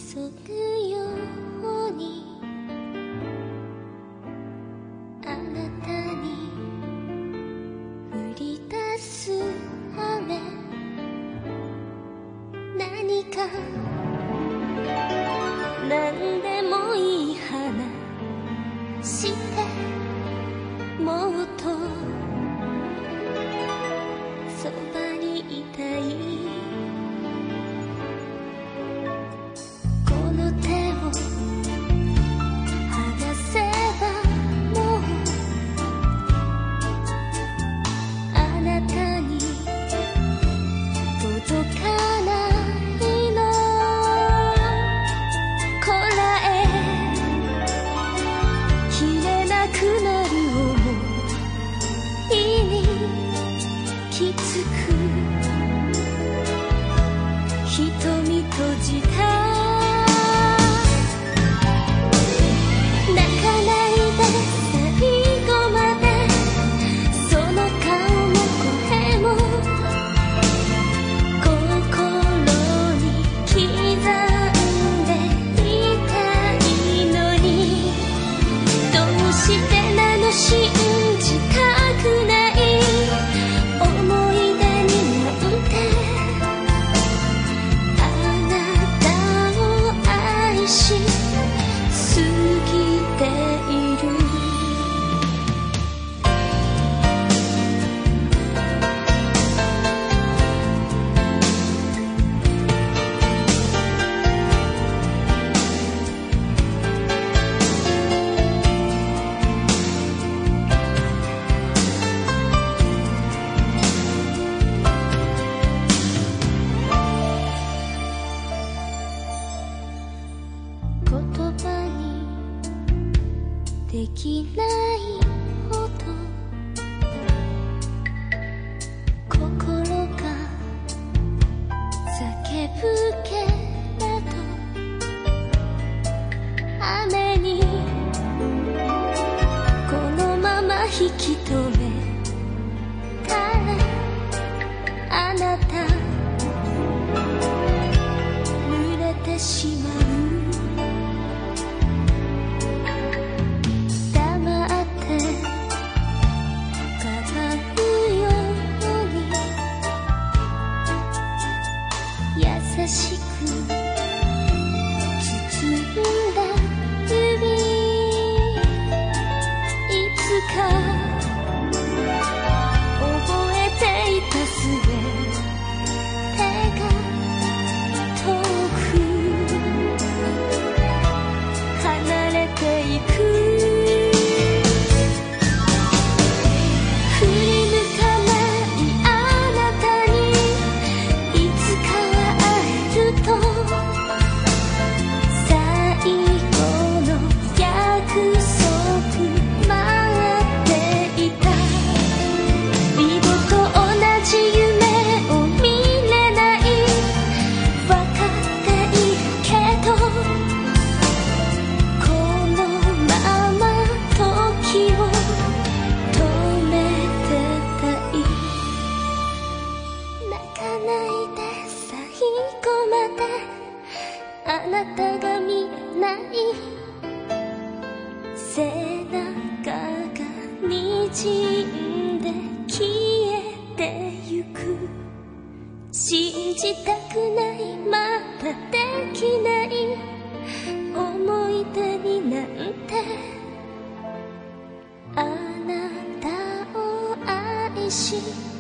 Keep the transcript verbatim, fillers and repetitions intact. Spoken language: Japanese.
急ぐようにあなたに降り出す雨、何か何でもいい話してもっとそばにいたい。瞳閉じたできないほど心が叫ぶけれど、雨にこのまま引き止めたらあなた濡れてしまう。優しく包んだ指、いつか覚えていたすべてが遠く離れていく。あなたが見えない背中が滲んで消えてゆく。信じたくない、まだできない思い出になんてあなたを愛し